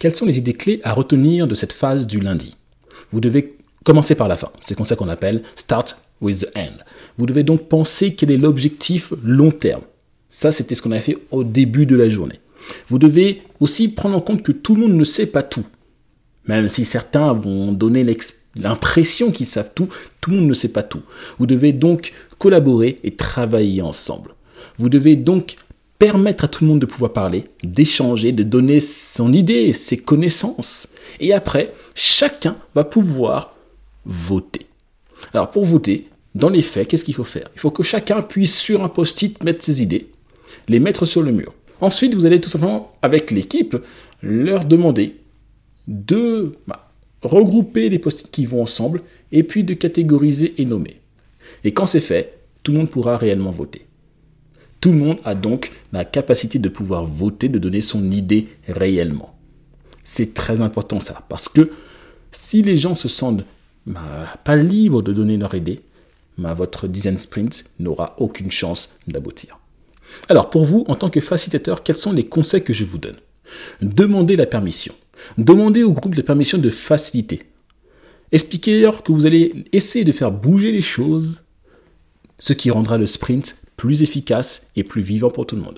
quelles sont les idées clés à retenir de cette phase du lundi? Vous devez commencer par la fin. C'est comme ça qu'on appelle « start with the end ». Vous devez donc penser quel est l'objectif long terme. Ça, c'était ce qu'on avait fait au début de la journée. Vous devez aussi prendre en compte que tout le monde ne sait pas tout. Même si certains vont donner l'impression qu'ils savent tout, tout le monde ne sait pas tout. Vous devez donc collaborer et travailler ensemble. Vous devez donc permettre à tout le monde de pouvoir parler, d'échanger, de donner son idée, ses connaissances. Et après, chacun va pouvoir voter. Alors pour voter, dans les faits, qu'est-ce qu'il faut faire? Il faut que chacun puisse sur un post-it mettre ses idées, les mettre sur le mur. Ensuite, vous allez tout simplement, avec l'équipe, leur demander de regrouper les post-it qui vont ensemble et puis de catégoriser et nommer. Et quand c'est fait, tout le monde pourra réellement voter. Tout le monde a donc la capacité de pouvoir voter, de donner son idée réellement. C'est très important ça, parce que si les gens se sentent pas libres de donner leur idée, votre design sprint n'aura aucune chance d'aboutir. Alors pour vous, en tant que facilitateur, quels sont les conseils que je vous donne? Demandez la permission. Demandez au groupe la permission de faciliter. Expliquez-leur que vous allez essayer de faire bouger les choses, ce qui rendra le sprint plus efficace et plus vivant pour tout le monde.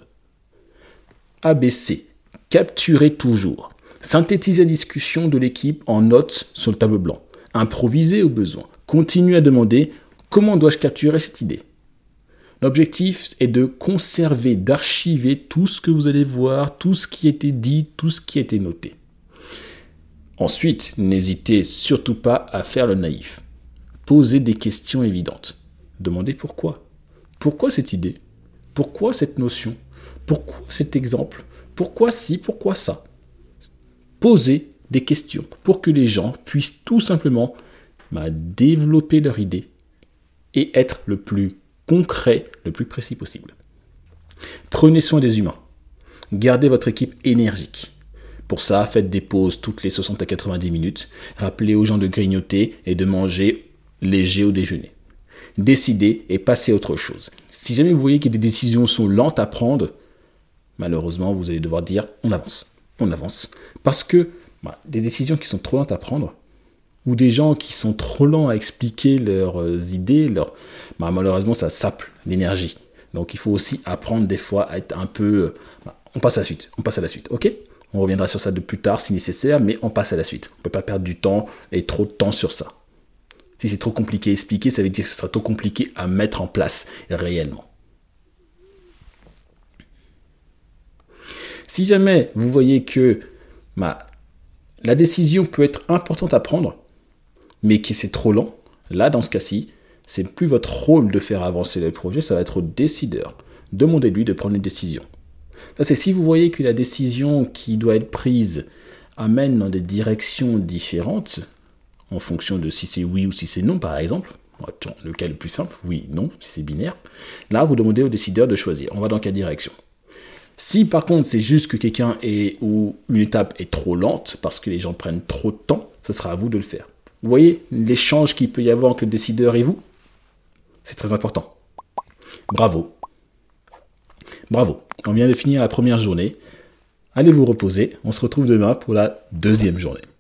ABC. Capturez toujours. Synthétisez la discussion de l'équipe en notes sur le tableau blanc. Improvisez au besoin. Continuez à demander comment dois-je capturer cette idée. L'objectif est de conserver, d'archiver tout ce que vous allez voir, tout ce qui a été dit, tout ce qui a été noté. Ensuite, n'hésitez surtout pas à faire le naïf. Posez des questions évidentes. Demandez pourquoi. Pourquoi cette idée? Pourquoi cette notion? Pourquoi cet exemple? Pourquoi ci? Pourquoi ça? Posez des questions pour que les gens puissent tout simplement développer leur idée et être le plus concret, le plus précis possible. Prenez soin des humains. Gardez votre équipe énergique. Pour ça, faites des pauses toutes les 60 à 90 minutes. Rappelez aux gens de grignoter et de manger léger au déjeuner. Décidez et passez à autre chose. Si jamais vous voyez que des décisions sont lentes à prendre, malheureusement, vous allez devoir dire on avance. On avance. Parce que des décisions qui sont trop lentes à prendre, ou des gens qui sont trop lents à expliquer leurs idées, malheureusement, ça sape l'énergie. Donc, il faut aussi apprendre des fois à être un peu... on passe à la suite, ok? On reviendra sur ça de plus tard si nécessaire, mais on passe à la suite. On ne peut pas perdre du temps et trop de temps sur ça. Si c'est trop compliqué à expliquer, ça veut dire que ce sera trop compliqué à mettre en place réellement. Si jamais vous voyez que la décision peut être importante à prendre, mais que c'est trop lent, là, dans ce cas-ci, c'est plus votre rôle de faire avancer le projet, ça va être au décideur. Demandez-lui de prendre une décision. Ça, c'est si vous voyez que la décision qui doit être prise amène dans des directions différentes, en fonction de si c'est oui ou si c'est non, par exemple. Le cas le plus simple, oui, non, si c'est binaire. Là, vous demandez au décideur de choisir. On va dans quelle direction? Si par contre c'est juste que quelqu'un ou une étape est trop lente parce que les gens prennent trop de temps, ce sera à vous de le faire. Vous voyez l'échange qu'il peut y avoir entre le décideur et vous? C'est très important. Bravo. Bravo. On vient de finir la première journée. Allez vous reposer. On se retrouve demain pour la deuxième journée.